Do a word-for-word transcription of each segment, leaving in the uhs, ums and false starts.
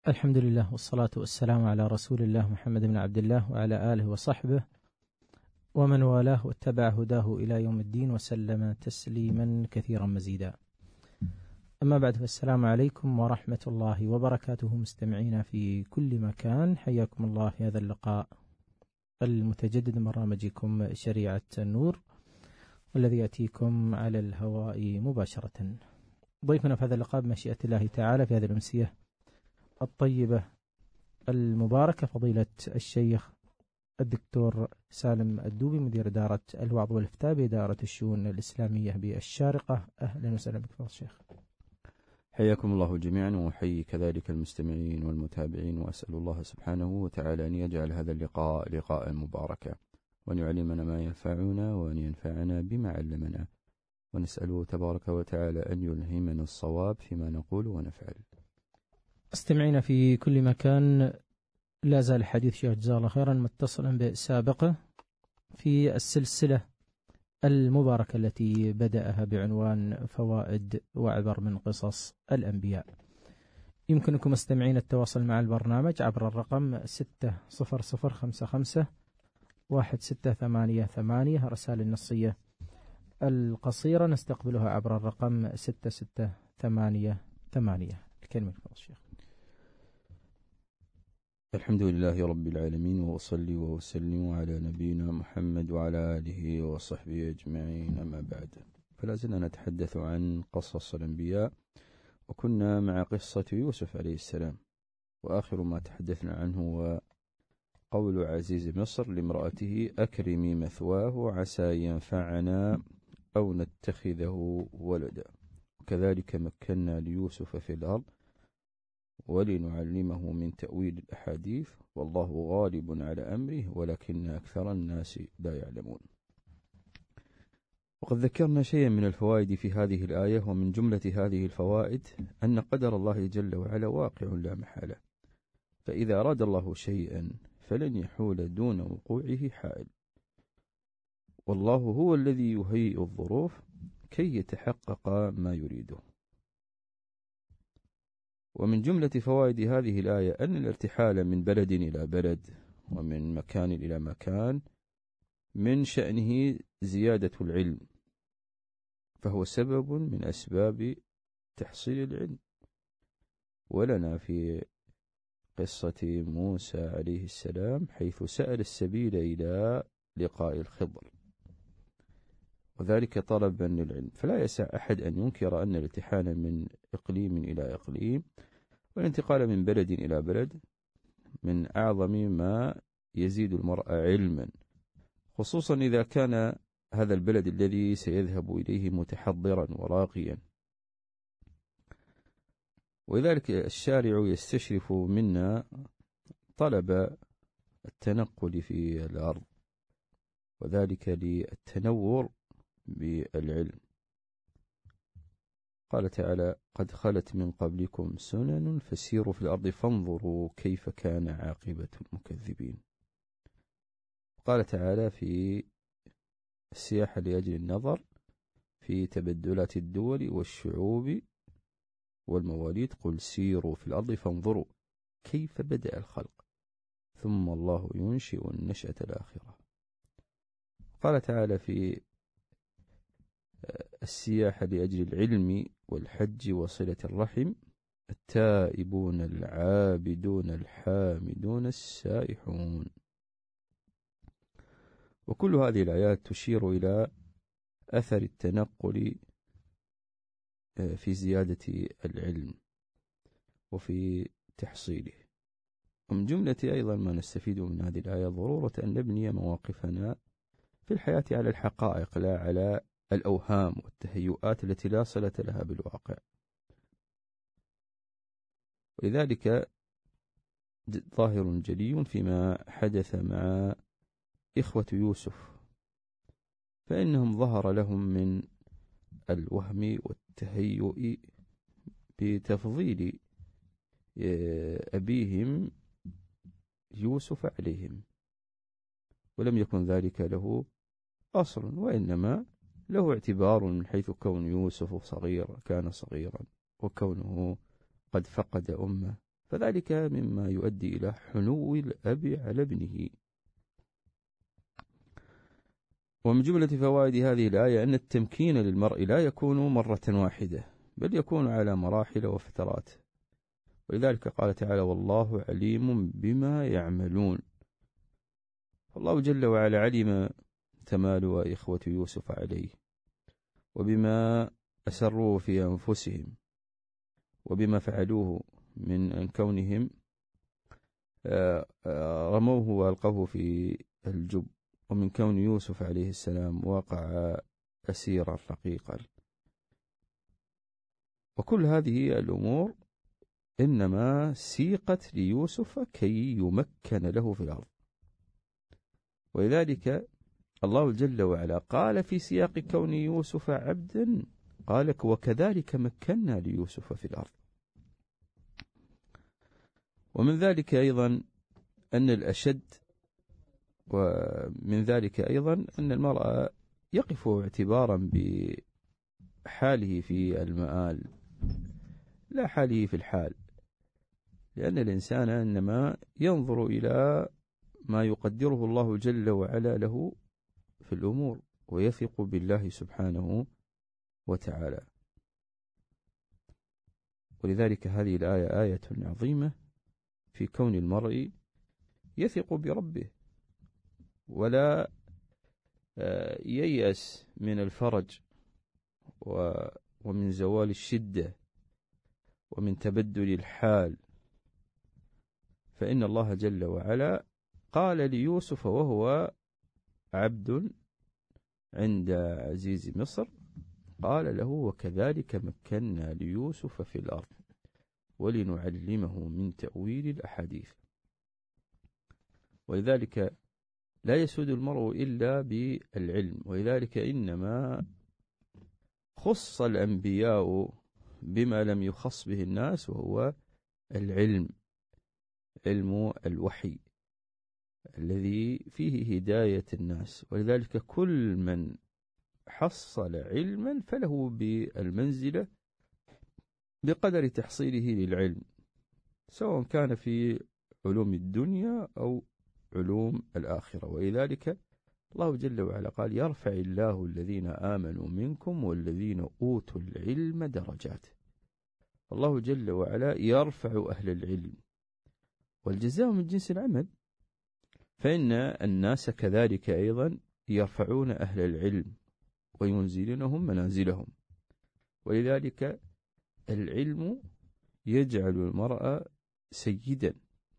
الحمد لله والصلاة والسلام على رسول الله محمد بن عبد الله وعلى آله وصحبه ومن والاه واتبع هداه إلى يوم الدين وسلم تسليما كثيرا مزيدا. أما بعد، فالسلام عليكم ورحمة الله وبركاته مستمعين في كل مكان، حياكم الله في هذا اللقاء المتجدد من برنامجكم شريعة النور، والذي يأتيكم على الهواء مباشرة. ضيفنا في هذا اللقاء بمشيئة الله تعالى في هذه الأمسية الطيبة المباركة فضيلة الشيخ الدكتور سالم الدوبي، مدير إدارة الوعظ والإفتاء بإدارة الشؤون الإسلامية بالشارقة. أهلا وسهلا بك فضيلة الشيخ. حياكم الله جميعا، وحيي كذلك المستمعين والمتابعين، وأسأل الله سبحانه وتعالى أن يجعل هذا اللقاء لقاء مباركا، وأن يعلمنا ما ينفعنا، وأن ينفعنا بما علمنا، ونسأله تبارك وتعالى أن يلهمنا الصواب فيما نقول ونفعل. استمعينا في كل مكان، لا زال الحديث شيخ جزاه الله خيرا متصلا بسابقه في السلسلة المباركة التي بدأها بعنوان فوائد وعبر من قصص الأنبياء. يمكنكم مستمعين التواصل مع البرنامج عبر الرقم ستة صفر صفر خمسة خمسة واحد ستة ثمانية ثمانية. رسائل النصية القصيرة نستقبلها عبر الرقم ستة ستة ثمانية ثمانية. الكلمة لك الشيخ. الحمد لله رب العالمين، وأصلي وأسلم على نبينا محمد وعلى آله وصحبه أجمعين، أما بعد، فلا زلنا نتحدث عن قصص الأنبياء، وكنا مع قصة يوسف عليه السلام، وآخر ما تحدثنا عنه هو قول عزيز مصر لامرأته: أكرمي مثواه عسى ينفعنا أو نتخذه ولدا، وكذلك مكنا ليوسف في الأرض ولنعلمه من تأويل الأحاديث، والله غالب على أمره ولكن أكثر الناس لا يعلمون. وقد ذكرنا شيئا من الفوائد في هذه الآية، ومن جملة هذه الفوائد أن قدر الله جل وعلا واقع لا محالة، فإذا أراد الله شيئا فلن يحول دون وقوعه حائل، والله هو الذي يهيئ الظروف كي يتحقق ما يريده. ومن جملة فوائد هذه الآية أن الارتحال من بلد إلى بلد ومن مكان إلى مكان من شأنه زيادة العلم، فهو سبب من أسباب تحصيل العلم. ولنا في قصة موسى عليه السلام حيث سأل السبيل إلى لقاء الخضر، وذلك طلبا للعلم، فلا يسع أحد أن ينكر أن الارتحال من إقليم إلى إقليم والانتقال من بلد إلى بلد من أعظم ما يزيد المرء علما، خصوصا إذا كان هذا البلد الذي سيذهب إليه متحضرا وراقيا. ولذلك الشارع يستشرف منا طلب التنقل في الأرض، وذلك للتنور بالعلم. قال تعالى: قد خلت من قبلكم سنن فسيروا في الأرض فانظروا كيف كان عاقبة المكذبين. قال تعالى في السياحة لأجل النظر في تبدلات الدول والشعوب والمواليد: قل سيروا في الأرض فانظروا كيف بدأ الخلق ثم الله ينشئ النشأة الآخرة. قال تعالى في السياحة لأجل العلم والحج وصلة الرحم: التائبون العابدون الحامدون السائحون. وكل هذه الآيات تشير إلى أثر التنقل في زيادة العلم وفي تحصيله. ومن جملة أيضا ما نستفيد من هذه الآية ضرورة أن نبني مواقفنا في الحياة على الحقائق لا على الأوهام والتهيؤات التي لا صلة لها بالواقع. ولذلك ظاهر جلي فيما حدث مع إخوة يوسف، فإنهم ظهر لهم من الوهم والتهيؤ بتفضيل أبيهم يوسف عليهم، ولم يكن ذلك له أصل، وإنما له اعتبار من حيث كون يوسف صغير كان صغيرا، وكونه قد فقد أمه فذلك مما يؤدي إلى حنو الأب على ابنه. ومن جملة فوائد هذه الآية أن التمكين للمرء لا يكون مرة واحدة، بل يكون على مراحل وفترات، ولذلك قال تعالى: والله عليم بما يعملون. فالله جل وعلا علم تمالؤ إخوة يوسف عليه، وبما أسروا في أنفسهم، وبما فعلوه من أن كونهم رموه وألقوه في الجب، ومن كون يوسف عليه السلام وقع أسيرا رقيقا. وكل هذه الأمور إنما سيقت ليوسف كي يمكن له في الأرض. ولذلك الله جل وعلا قال في سياق كون يوسف عبدا، قال: وكذلك مكنا ليوسف في الأرض. ومن ذلك أيضا أن الأشد، ومن ذلك أيضا أن المرأة يقف اعتبارا بحاله في المآل لا حاله في الحال، لأن الإنسان إنما ينظر إلى ما يقدره الله جل وعلا له في الأمور، ويثق بالله سبحانه وتعالى. ولذلك هذه الآية آية عظيمة في كون المرء يثق بربه، ولا ييأس من الفرج ومن زوال الشدة ومن تبدل الحال، فإن الله جل وعلا قال ليوسف وهو عبد عند عزيز مصر، قال له: وكذلك مكنا ليوسف في الأرض ولنعلمه من تأويل الأحاديث. ولذلك لا يسود المرء إلا بالعلم، ولذلك إنما خص الأنبياء بما لم يخص به الناس، وهو العلم، علم الوحي الذي فيه هداية الناس. ولذلك كل من حصل علما فله بالمنزلة بقدر تحصيله للعلم، سواء كان في علوم الدنيا أو علوم الآخرة. ولذلك الله جل وعلا قال: يرفع الله الذين آمنوا منكم والذين أوتوا العلم درجات. الله جل وعلا يرفع أهل العلم، والجزاء من جنس العمل، فإن الناس كذلك أيضا يرفعون أهل العلم وينزلونهم منازلهم. ولذلك العلم يجعل المرء سيدا،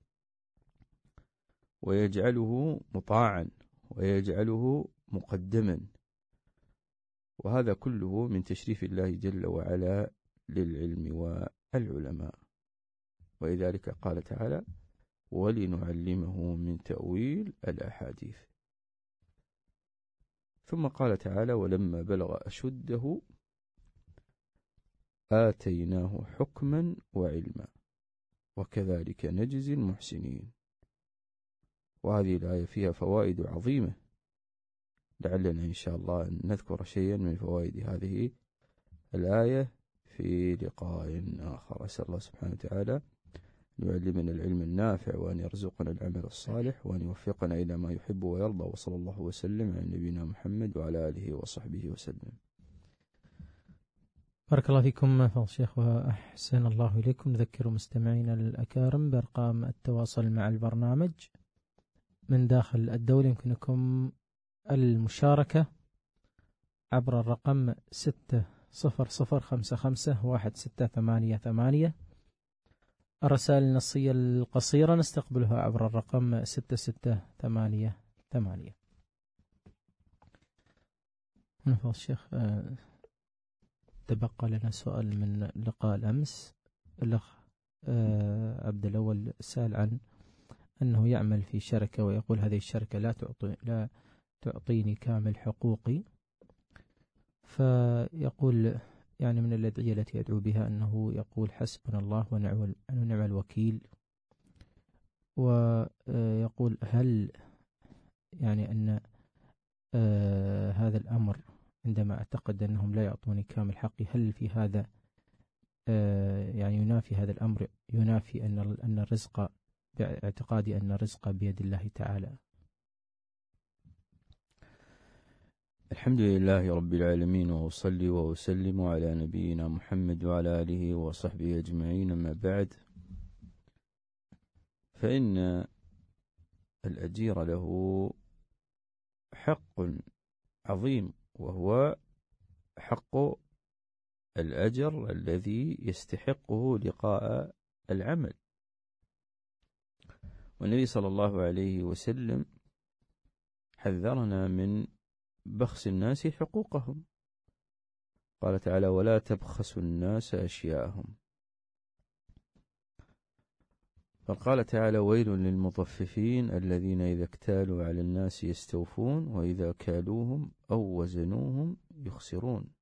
ويجعله مطاعا، ويجعله مقدما، وهذا كله من تشريف الله جل وعلا للعلم والعلماء. ولذلك قال تعالى: ولنعلمه من تأويل الأحاديث. ثم قال تعالى: ولما بلغ أشده آتيناه حكما وعلما وكذلك نجزي المحسنين. وهذه الآية فيها فوائد عظيمة، لعلنا إن شاء الله أن نذكر شيئا من فوائد هذه الآية في لقاء آخر. أسأل الله سبحانه وتعالى أن يعلمنا العلم النافع، وأن يرزقنا العمل الصالح، وأن يوفقنا إلى ما يحب ويرضى. وصلى الله وسلم على نبينا محمد وعلى آله وصحبه وسلم. بارك الله فيكم فضل الشيخ وأحسن الله إليكم. نذكر مستمعينا الأكارم بأرقام التواصل مع البرنامج من داخل الدولة. يمكنكم المشاركة عبر الرقم ستة صفر صفر خمسة خمسة واحد ستة ثمانية ثمانية. الرسائل النصية القصيرة نستقبلها عبر الرقم ستة ستة ثمانية ثمانية. نفضل الشيخ، تبقى لنا سؤال من لقاء الأمس. الأخ عبد الأول سأل عن أنه يعمل في شركة، ويقول هذه الشركة لا تعطي لا تعطيني كامل حقوقي، فيقول يعني من الأدعية التي يدعو بها أنه يقول: حسبنا الله ونعم ونعم الوكيل. ويقول: هل يعني أن هذا الأمر عندما أعتقد أنهم لا يعطوني كامل حقي، هل في هذا يعني ينافي هذا الأمر، ينافي أن أن الرزق، باعتقادي أن الرزق بيد الله تعالى. الحمد لله رب العالمين، وأصلي وأسلم على نبينا محمد وعلى آله وصحبه أجمعين، أما بعد، فإن الأجير له حق عظيم، وهو حق الأجر الذي يستحقه لقاء العمل. والنبي صلى الله عليه وسلم حذرنا من بخس الناس حقوقهم، قال تعالى: ولا تبخسوا الناس أشياءهم. فقال تعالى: ويل للمطففين الذين إذا اكتالوا على الناس يستوفون وإذا كالوهم أو وزنوهم يخسرون.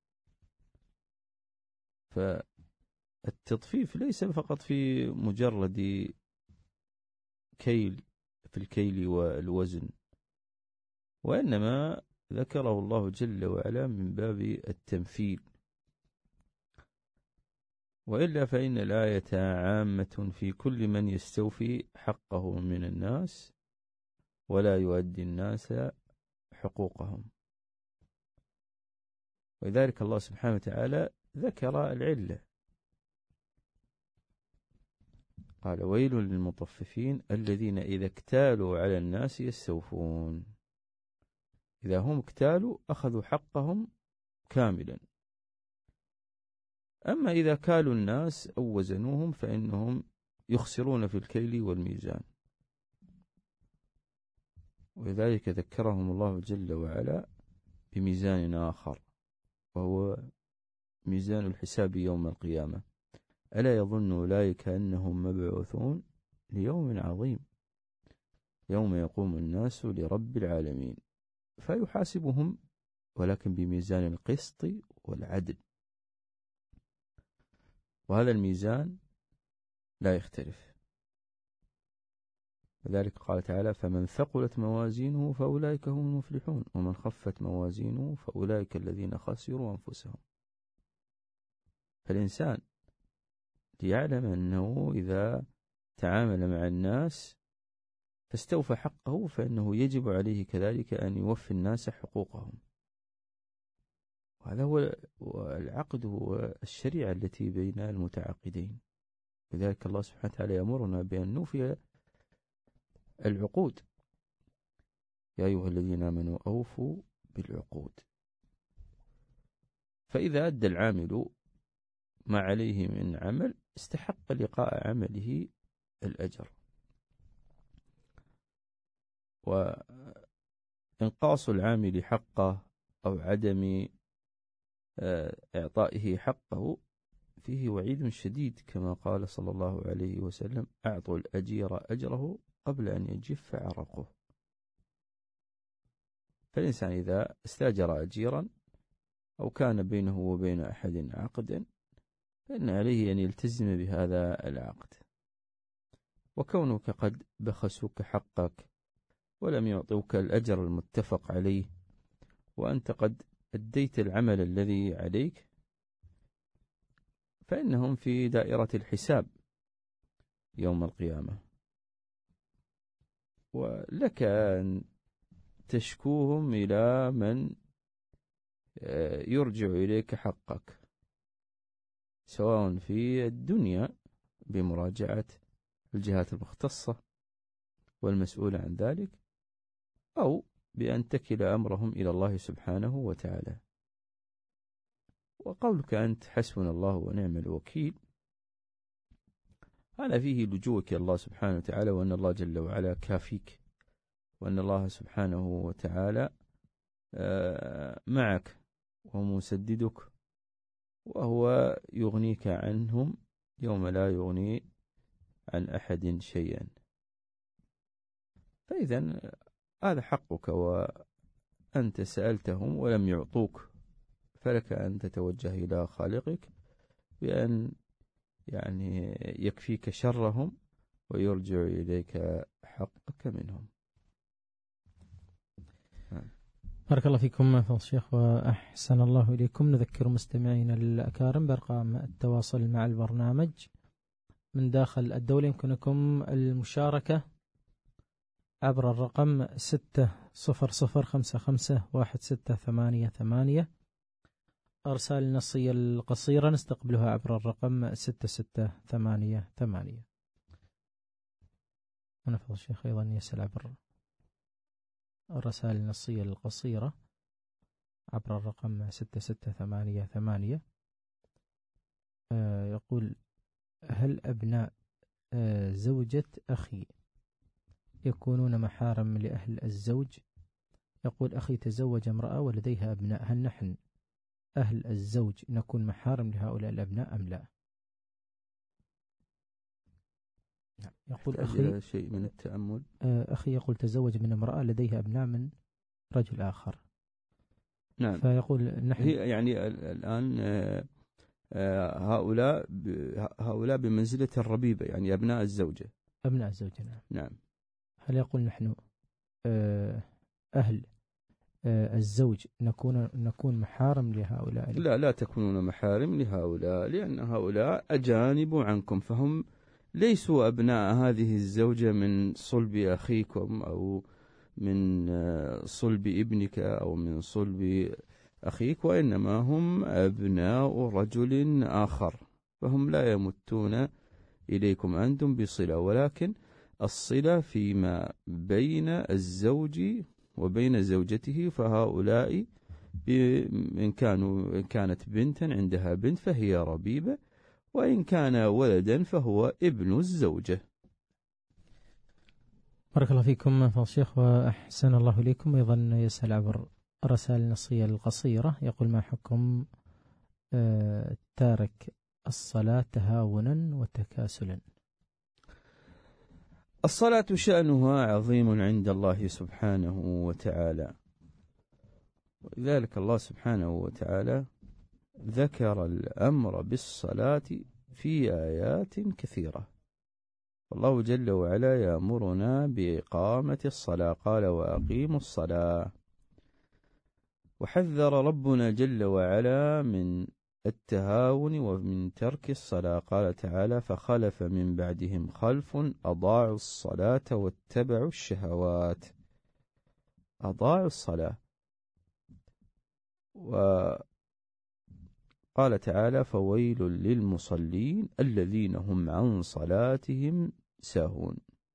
فالتطفيف ليس فقط في مجرد كيل، في الكيل والوزن، وإنما ذكره الله جل وعلا من باب التمثيل. وإلا فإن الآية عامة في كل من يستوفي حقه من الناس ولا يؤدي الناس حقوقهم. ولذلك الله سبحانه وتعالى ذكر العلة، قال: ويل للمطففين الذين إذا اكتالوا على الناس يستوفون. إذا هم اكتالوا أخذوا حقهم كاملا. أما إذا كالوا الناس أو وزنوهم فإنهم يخسرون في الكيل والميزان. ولذلك ذكرهم الله جل وعلا بميزان آخر، وهو ميزان الحساب يوم القيامة. ألا يظن أولئك أنهم مبعوثون ليوم عظيم يوم يقوم الناس لرب العالمين، فيحاسبهم ولكن بميزان القسط والعدل. وهذا الميزان لا يختلف. لذلك قال تعالى: فمن ثقلت موازينه فأولئك هم المفلحون ومن خفت موازينه فأولئك الذين خسروا أنفسهم. فالإنسان ليعلم أنه إذا تعامل مع الناس فاستوفى حقه فإنه يجب عليه كذلك أن يوفي الناس حقوقهم. وهذا هو العقد، هو الشريعة التي بين المتعاقدين. لذلك الله سبحانه وتعالى يأمرنا بأن نوفي العقود: يا أيها الذين آمنوا أوفوا بالعقود. فإذا أدى العامل ما عليه من عمل استحق لقاء عمله الأجر. وإنقاص العامل حقه أو عدم إعطائه حقه فيه وعيد شديد، كما قال صلى الله عليه وسلم: أعطوا الأجير أجره قبل أن يجف عرقه. فالإنسان إذا استأجر أجيرا أو كان بينه وبين أحد عقدا فإن عليه أن يلتزم بهذا العقد. وكونك قد بخسوك حقك ولم يعطوك الأجر المتفق عليه وأنت قد أديت العمل الذي عليك، فإنهم في دائرة الحساب يوم القيامة، ولك أن تشكوهم إلى من يرجع إليك حقك، سواء في الدنيا بمراجعة الجهات المختصة والمسؤول عن ذلك، أو بأن تكل أمرهم إلى الله سبحانه وتعالى. وقولك أنت حسبنا الله ونعم الوكيل هذا فيه لجوءك الله سبحانه وتعالى، وأن الله جل وعلا كافيك، وأن الله سبحانه وتعالى معك ومسددك، وهو يغنيك عنهم يوم لا يغني عن أحد شيئا. فإذا هذا حقك، وأنت سألتهم ولم يعطوك، فلك أن تتوجه إلى خالقك بأن يعني يكفيك شرهم ويرجع إليك حقك منهم. بارك الله فيكم فضل الشيخ وأحسن الله إليكم. نذكر مستمعينا الأكارم بأرقام التواصل مع البرنامج من داخل الدولة. يمكنكم المشاركة عبر الرقم ستة صفر صفر خمسة خمسة واحد ستة ثمانية ثمانية. أرسال النصية القصيرة نستقبلها عبر الرقم ستة ستة ثمانية ثمانية. أنا فضل الشيخ أيضا يسأل عبر الرسائل النصية القصيرة عبر الرقم ستة ستة ثمانية ثمانية. آه يقول: هل أبناء آه زوجة أخي يكونون محارم لأهل الزوج؟ يقول: أخي تزوج امرأة ولديها أبناء، هل نحن أهل الزوج نكون محارم لهؤلاء الأبناء أم لا؟ يقول: أخي شيء من التأمل. آه أخي يقول تزوج من امرأة لديها أبناء من رجل آخر. نعم. فيقول نحن هي يعني الآن هؤلاء هؤلاء بمنزلة الربيبة، يعني أبناء الزوجة. أبناء الزوجة. نعم. نعم. هل يقول نحن أهل الزوج نكون نكون محارم لهؤلاء؟ لا لا تكونون محارم لهؤلاء، لأن هؤلاء أجانب عنكم، فهم ليسوا أبناء هذه الزوجة من صلب أخيكم أو من صلب ابنك أو من صلب أخيك، وإنما هم أبناء رجل آخر، فهم لا يمتون إليكم أنتم بصلة، ولكن الصلة فيما بين الزوج وبين زوجته. فهؤلاء إن كانوا إن كانت بنتا عندها بنت فهي ربيبة، وإن كان ولدا فهو ابن الزوجة. بارك الله فيكم فضل الشيخ وأحسن الله إليكم. أيضا يسأل عبر الرسائل النصية القصيرة، يقول: ما حكم تارك الصلاة تهاونا وتكاسلا؟ الصلاة شأنها عظيم عند الله سبحانه وتعالى، ولذلك الله سبحانه وتعالى ذكر الأمر بالصلاة في آيات كثيرة. الله جل وعلا يأمرنا بإقامة الصلاة، قال: وأقيموا الصلاة. وحذر ربنا جل وعلا من التهاون ومن ترك الصلاة، قال تعالى: فخلف من بعدهم خلف أضاعوا الصلاة واتبعوا الشهوات. أضاعوا الصلاة. وقال تعالى: فويل للمصلين الذين هم عن صلاتهم ساهون.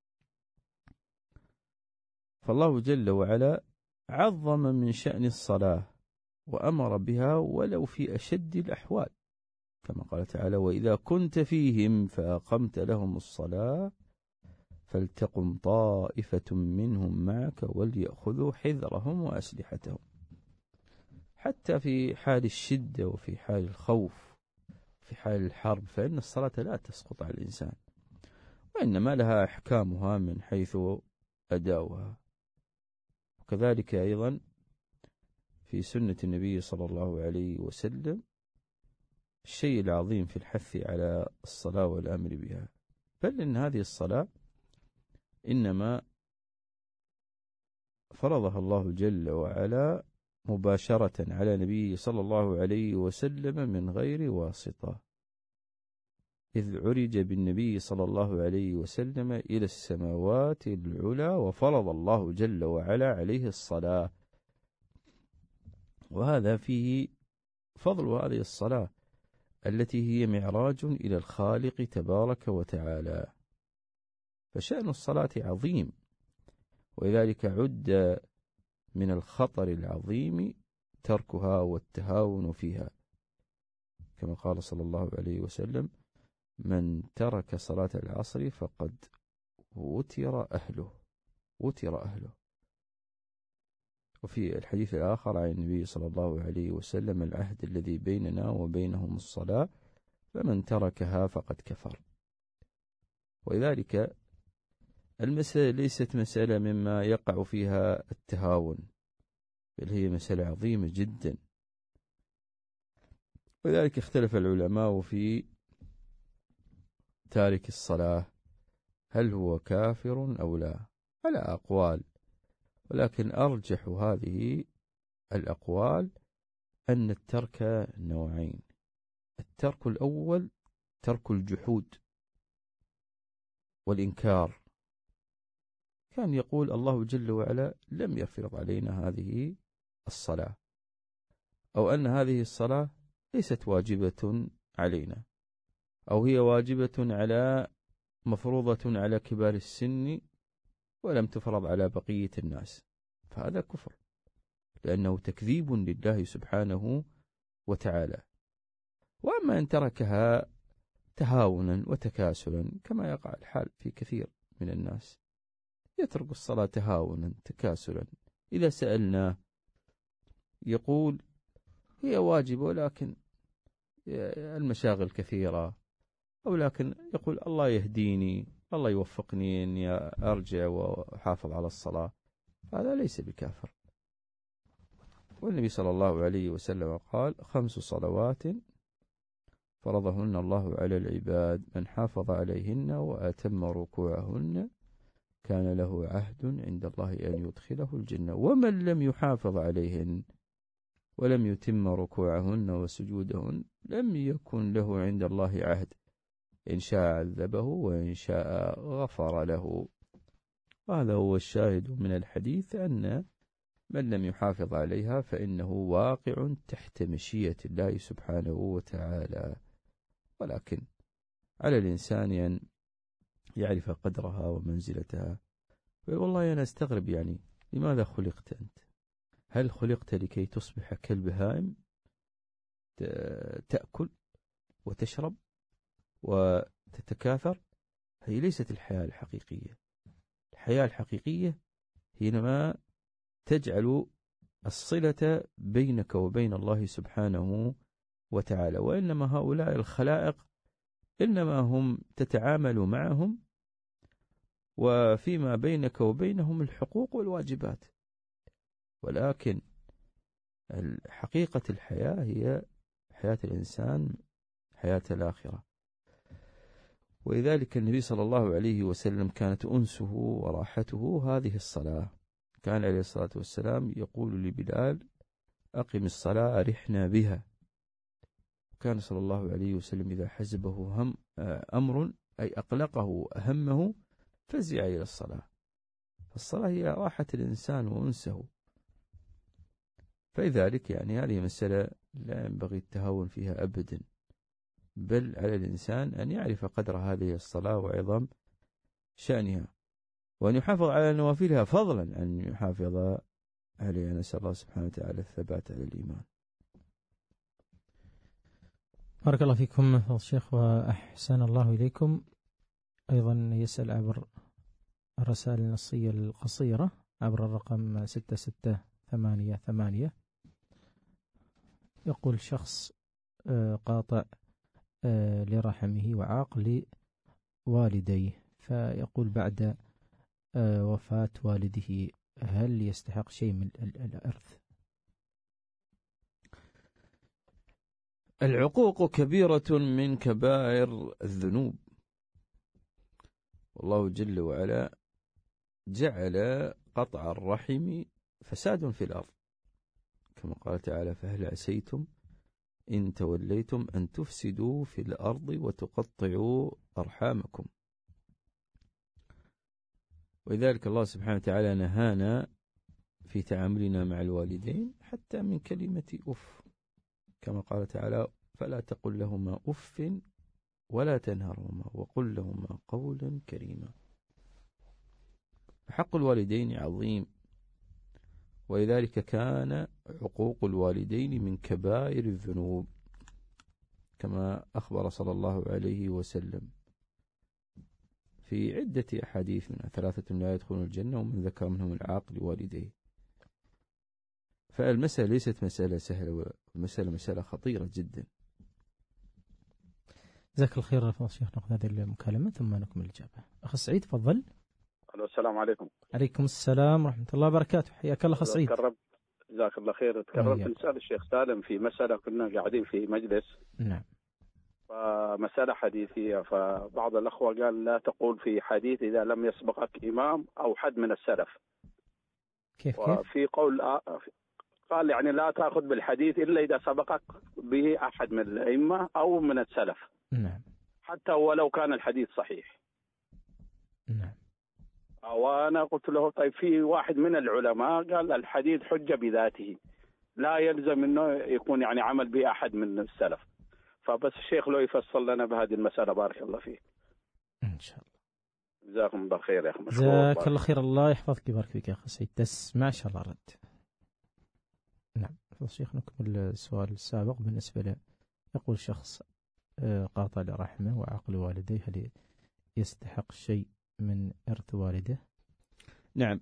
فالله جل وعلا عظم من شأن الصلاة وأمر بها ولو في أشد الأحوال، كما قال تعالى: وإذا كنت فيهم فأقمت لهم الصلاة فلتقم طائفة منهم معك وليأخذوا حذرهم وأسلحتهم. حتى في حال الشدة وفي حال الخوف في حال الحرب فإن الصلاة لا تسقط على الإنسان، وإنما لها أحكامها من حيث أداؤها. وكذلك أيضا في سنة النبي صلى الله عليه وسلم الشيء العظيم في الحث على الصلاة والأمر بها، بل إن هذه الصلاة إنما فرضها الله جل وعلا مباشرة على نبيه صلى الله عليه وسلم من غير واسطة، إذ عرج بالنبي صلى الله عليه وسلم إلى السماوات العلى وفرض الله جل وعلا عليه الصلاة. وهذا فيه فضل هذه الصلاة التي هي معراج إلى الخالق تبارك وتعالى. فشأن الصلاة عظيم، ولذلك عد من الخطر العظيم تركها والتهاون فيها، كما قال صلى الله عليه وسلم: من ترك صلاة العصر فقد وتر أهله وتر أهله. وفي الحديث الآخر عن النبي صلى الله عليه وسلم: العهد الذي بيننا وبينهم الصلاة، فمن تركها فقد كفر. ولذلك المسألة ليست مسألة مما يقع فيها التهاون، بل هي مسألة عظيمة جدا. ولذلك اختلف العلماء في تارك الصلاة، هل هو كافر أو لا، على أقوال، ولكن أرجح هذه الأقوال أن الترك نوعين. الترك الأول ترك الجحود والإنكار، كان يقول الله جل وعلا لم يفرض علينا هذه الصلاة، أو أن هذه الصلاة ليست واجبة علينا، أو هي واجبة على مفروضة على كبار السن ولم تفرض على بقية الناس، فهذا كفر، لأنه تكذيب لله سبحانه وتعالى. وأما إن تركها تهاونا وتكاسلا كما يقع الحال في كثير من الناس، يترك الصلاة تهاونا تكاسلا، إذا سألناه يقول هي واجبة ولكن المشاغل كثيرة، أو لكن يقول الله يهديني، الله يوفقني أني أرجع وحافظ على الصلاة، هذا ليس بكافر. والنبي صلى الله عليه وسلم قال خمس صلوات فرضهن الله على العباد من حافظ عليهن وأتم ركوعهن كان له عهد عند الله أن يدخله الجنة، ومن لم يحافظ عليهن ولم يتم ركوعهن وسجودهن لم يكن له عند الله عهد، إن شاء عذبه وإن شاء غفر له. وهذا هو الشاهد من الحديث، أن من لم يحافظ عليها فإنه واقع تحت مشيئة الله سبحانه وتعالى. ولكن على الإنسان أن يعرف قدرها ومنزلتها. والله أنا أستغرب، يعني لماذا خلقت أنت؟ هل خلقت لكي تصبح كالبهائم تأكل وتشرب وتتكاثر؟ هي ليست الحياة الحقيقية. الحياة الحقيقية حينما تجعل الصلة بينك وبين الله سبحانه وتعالى. وإنما هؤلاء الخلائق إنما هم تتعامل معهم وفيما بينك وبينهم الحقوق والواجبات، ولكن حقيقة الحياة هي حياة الإنسان، حياة الآخرة. ولذلك النبي صلى الله عليه وسلم كانت أنسه وراحته هذه الصلاة. كان عليه الصلاة والسلام يقول لبلال أقم الصلاة أرحنا بها. كان صلى الله عليه وسلم إذا حزبه هم أمر أي أقلقه أهمه فزع إلى الصلاة. فالصلاة هي راحة الإنسان وأنسه. فلذلك يعني هذه مسألة لا ينبغي التهاون فيها أبدا، بل على الإنسان أن يعرف قدر هذه الصلاة وعظم شأنها، وأن يحافظ على نوافلها فضلا أن يحافظ عليها. نسأل الله سبحانه وتعالى الثبات على الإيمان. بارك الله فيكم فضل الشيخ وأحسن الله إليكم. أيضا يسأل عبر الرسائل النصية القصيرة عبر الرقم ستة ستة ثمانية ثمانية. يقول شخص قاطع لرحمه وعاق لوالديه، فيقول بعد وفاة والده هل يستحق شيء من الإرث؟ العقوق كبيرة من كبائر الذنوب، والله جل وعلا جعل قطع الرحم فساد في الأرض، كما قال تعالى فهل عسيتم إن توليتم أن تفسدوا في الأرض وتقطعوا أرحامكم. ولذلك الله سبحانه وتعالى نهانا في تعاملنا مع الوالدين حتى من كلمة أف، كما قال تعالى فلا تقل لهما أف ولا تنهرهما وقل لهما قولا كريما. حق الوالدين عظيم، ولذلك كان عقوق الوالدين من كبائر الذنوب، كما أخبر صلى الله عليه وسلم في عدة أحاديث من ثلاثة لا يدخلون الجنة ومن ذكر منهم العاق لوالديه. فالمسألة ليست مسألة سهلة، والمسألة مسألة خطيرة جدا. جزاك الخير فضل الشيخ. نأخذ هذه المكالمة ثم نكمل الإجابة. أخ سعيد تفضل. السلام عليكم. عليكم السلام ورحمة الله وبركاته. حياك الله أخ سعيد. جزاك الله خير. تكرمت نسأل الشيخ سالم في مسألة، كنا قاعدين في مجلس نعم فمسألة حديثية، فبعض الأخوة قال لا تقول في حديث إذا لم يسبقك إمام أو حد من السلف. كيف كيف؟ وفي قول قال يعني لا تأخذ بالحديث إلا إذا سبقك به أحد من الأئمة أو من السلف. نعم. حتى ولو كان الحديث صحيح. نعم. وأنا قلت له طيب في واحد من العلماء قال الحديث حجة بذاته لا يلزم أنه يكون يعني عمل به أحد من السلف. فبس الشيخ لو يفصل لنا بهذه المسألة بارك الله فيه. إن شاء الله. جزاكم الله خير يا أخي. جزاك الله خير. الله يحفظك ويبارك فيك يا أخي سيد. دس ما شاء الله رد. نعم. الشيخ نكمل السؤال السابق بالنسبة له. يقول شخص قاطع لرحمه وعقل والديه، هل يستحق شيء من إرث والده؟ نعم.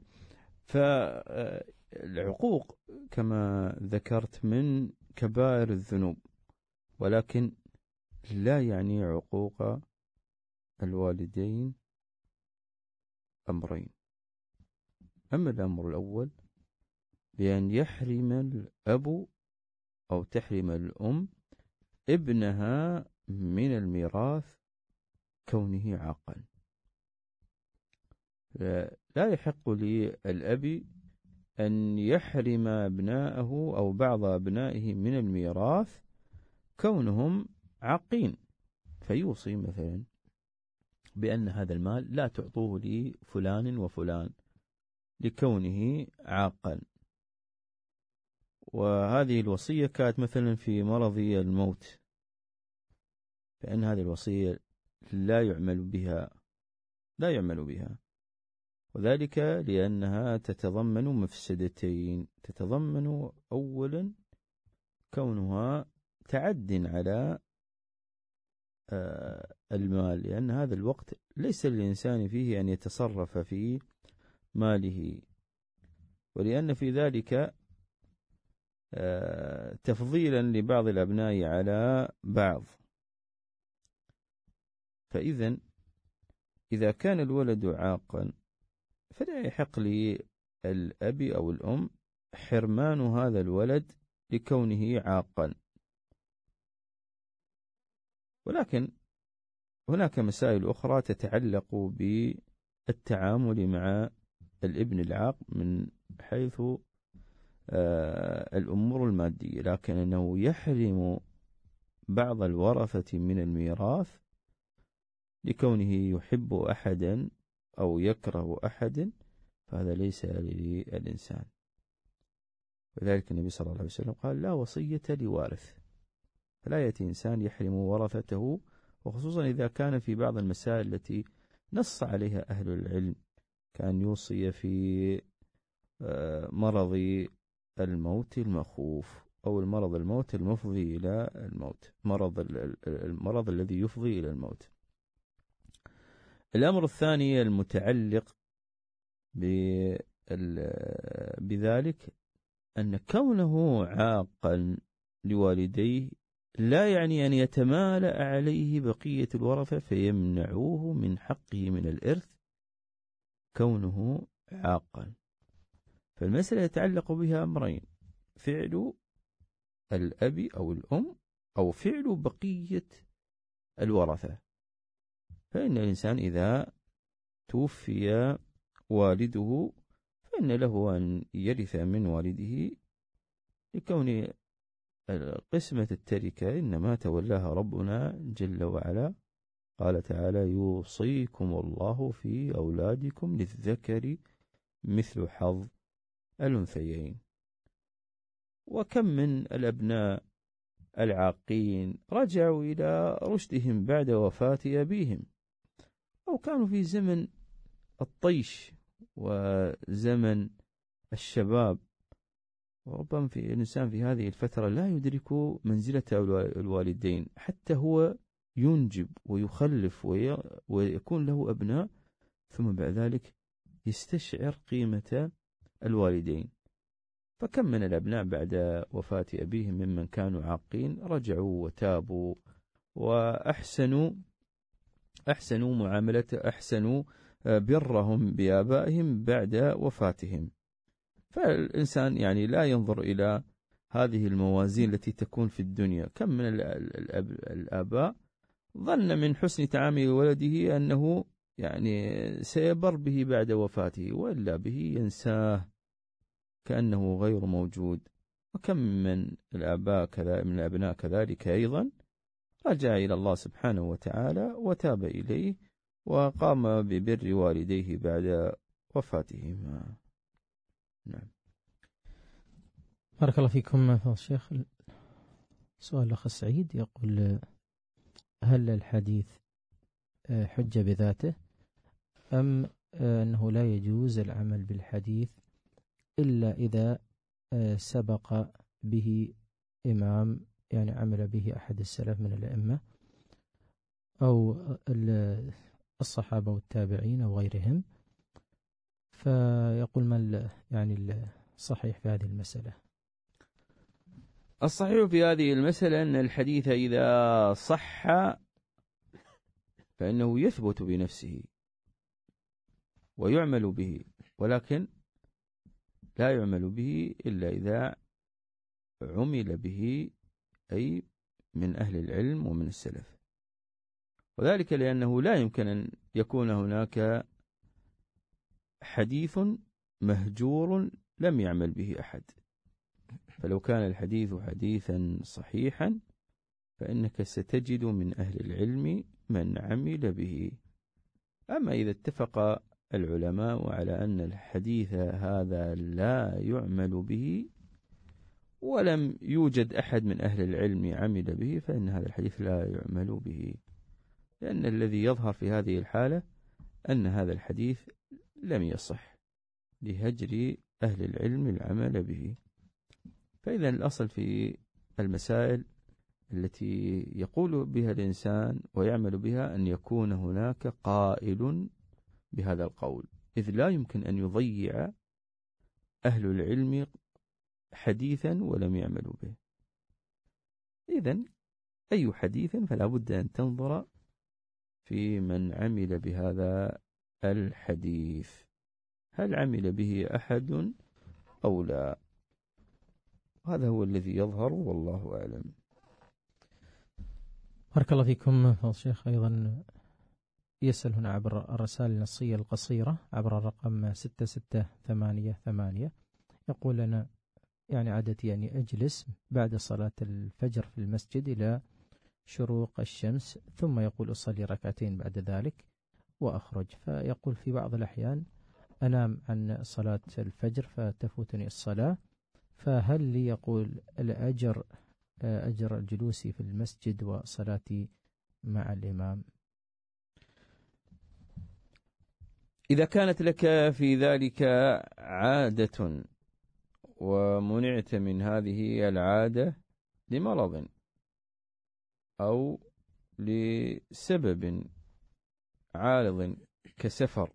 فالعقوق كما ذكرت من كبائر الذنوب، ولكن لا يعني عقوق الوالدين أمرين. أما الأمر الأول بأن يحرم الأب أو تحرم الأم ابنها من الميراث كونه عاقا. لا يحق للأب أن يحرم أبناءه أو بعض أبنائه من الميراث كونهم عاقين، فيوصي مثلا بأن هذا المال لا تعطوه لفلان وفلان لكونه عاقا. وهذه الوصية كانت مثلا في مرض الموت، فإن هذه الوصية لا يعمل بها لا يعمل بها وذلك لأنها تتضمن مفسدتين. تتضمن أولا كونها تعد على المال، لأن هذا الوقت ليس للإنسان فيه أن يتصرف في ماله، ولأن في ذلك تفضيلا لبعض الأبناء على بعض. فإذا إذا كان الولد عاقا فلا يحق للأب أو الأم حرمان هذا الولد لكونه عاقا. ولكن هناك مسائل أخرى تتعلق بالتعامل مع الابن العاق من حيث الأمور المادية، لكن أنه يحرم بعض الورثة من الميراث لكونه يحب أحدا أو يكره أحدا، فهذا ليس للإنسان. وذلك النبي صلى الله عليه وسلم قال لا وصية لوارث، فلا يأتي إنسان يحرم ورثته، وخصوصا إذا كان في بعض المسائل التي نص عليها أهل العلم، كان يوصي في مرض الموت المخوف أو المرض الموت المفضي إلى الموت، مرض المرض الذي يفضي إلى الموت. الأمر الثاني المتعلق بذلك أن كونه عاقا لوالديه لا يعني أن يتمالأ عليه بقية الورثة فيمنعوه من حقه من الإرث كونه عاقا. فالمسألة يتعلق بها أمرين: فعل الأب أو الأم أو فعل بقية الورثة. فإن الإنسان إذا توفي والده فإن له أن يرث من والده، لكون قسمة التركة إنما تولاها ربنا جل وعلا. قال تعالى: يوصيكم الله في أولادكم للذكر مثل حظ الأنثيين. وكم من الأبناء العاقين رجعوا إلى رشدهم بعد وفاة أبيهم، أو كانوا في زمن الطيش وزمن الشباب، وربما في الإنسان في هذه الفترة لا يدرك منزلة الوالدين، حتى هو ينجب ويخلف ويكون له أبناء، ثم بعد ذلك يستشعر قيمة الوالدين. فكم من الأبناء بعد وفاة أبيهم ممن كانوا عاقين رجعوا وتابوا وأحسنوا أحسنوا معاملة أحسنوا برهم بآبائهم بعد وفاتهم. فالإنسان يعني لا ينظر إلى هذه الموازين التي تكون في الدنيا. كم من الآباء ظن من حسن تعامل ولده أنه يعني سيبر به بعد وفاته، وإلا به ينساه كأنه غير موجود. وكم من الآباء كذا من الأبناء كذلك أيضا رجع إلى الله سبحانه وتعالى وتاب إليه وقام ببر والديه بعد وفاتهما. نعم. بارك الله فيكم فضل الشيخ. سؤال الأخ سعيد يقول: هل الحديث حجة بذاته أم أنه لا يجوز العمل بالحديث إلا إذا سبق به إمام، يعني عمل به أحد السلف من الأئمة أو الصحابة والتابعين أو غيرهم؟ فيقول ما يعني الصحيح في هذه المسألة؟ الصحيح في هذه المسألة أن الحديث إذا صح فإنه يثبت بنفسه ويعمل به، ولكن لا يعمل به إلا إذا عمل به أي من أهل العلم ومن السلف، وذلك لأنه لا يمكن أن يكون هناك حديث مهجور لم يعمل به أحد. فلو كان الحديث حديثا صحيحا فإنك ستجد من أهل العلم من عمل به. أما إذا اتفق العلماء على أن الحديث هذا لا يعمل به ولم يوجد أحد من أهل العلم عمل به، فإن هذا الحديث لا يعمل به، لأن الذي يظهر في هذه الحالة أن هذا الحديث لم يصح لهجر أهل العلم العمل به. فإذا الأصل في المسائل التي يقول بها الإنسان ويعمل بها أن يكون هناك قائل بهذا القول، إذ لا يمكن أن يضيع أهل العلم حديثا ولم يعملوا به. إذن أي حديث فلا بد أن تنظر في من عمل بهذا الحديث، هل عمل به أحد أو لا؟ هذا هو الذي يظهر والله أعلم. بارك الله فيكم فضل الشيخ. أيضا يسأل هنا عبر الرسائل النصية القصيرة عبر الرقم ستة ستة ثمانية ثمانية، يقول: أنا يعني عادتي أني أجلس بعد صلاة الفجر في المسجد إلى شروق الشمس، ثم يقول أصلي ركعتين بعد ذلك وأخرج. فيقول في بعض الأحيان أنام عن صلاة الفجر فتفوتني الصلاة، فهل لي يقول الأجر أجر جلوسي في المسجد وصلاتي مع الإمام؟ إذا كانت لك في ذلك عادة ومنعت من هذه العادة لمرض أو لسبب عارض كسفر،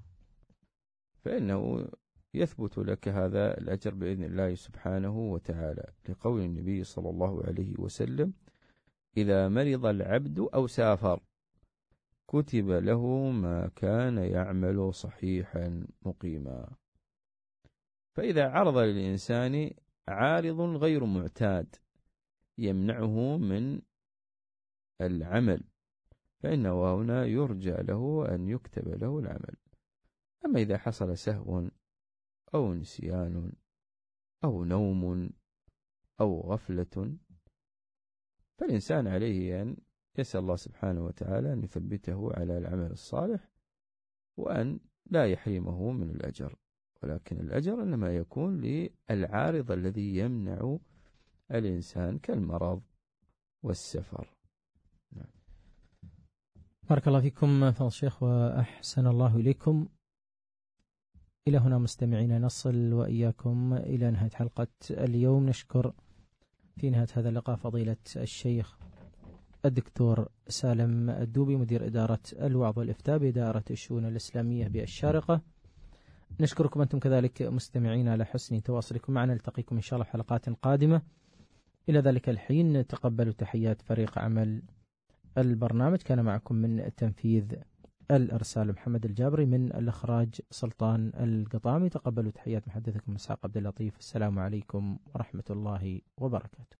فإنه يثبت لك هذا الأجر بإذن الله سبحانه وتعالى، لقول النبي صلى الله عليه وسلم: إذا مرض العبد أو سافر كتب له ما كان يعمل صحيحا مقيما. فإذا عرض للإنسان عارض غير معتاد يمنعه من العمل فإنه هنا يرجى له أن يكتب له العمل. أما إذا حصل سهو أو نسيان أو نوم أو غفلة فالإنسان عليه أن يسأل الله سبحانه وتعالى أن يثبته على العمل الصالح وأن لا يحرمه من الأجر، ولكن الأجر إنما يكون للعارض الذي يمنع الإنسان كالمرض والسفر. نعم. بارك الله فيكم فضل الشيخ وأحسن الله إليكم. إلى هنا مستمعين نصل وإياكم إلى نهاية حلقة اليوم. نشكر في نهاية هذا اللقاء فضيلة الشيخ الدكتور سالم الدوبي مدير إدارة الوعظ والإفتاء بإدارة الشؤون الإسلامية بالشارقة. نشكركم أنتم كذلك مستمعين على حسن تواصلكم معنا. نلتقيكم إن شاء الله في حلقات قادمة. إلى ذلك الحين تقبلوا تحيات فريق عمل البرنامج. كان معكم من التنفيذ الإرسال محمد الجابري، من الإخراج سلطان القطامي. تقبلوا تحيات محدثكم إسحاق عبد اللطيف. السلام عليكم ورحمة الله وبركاته.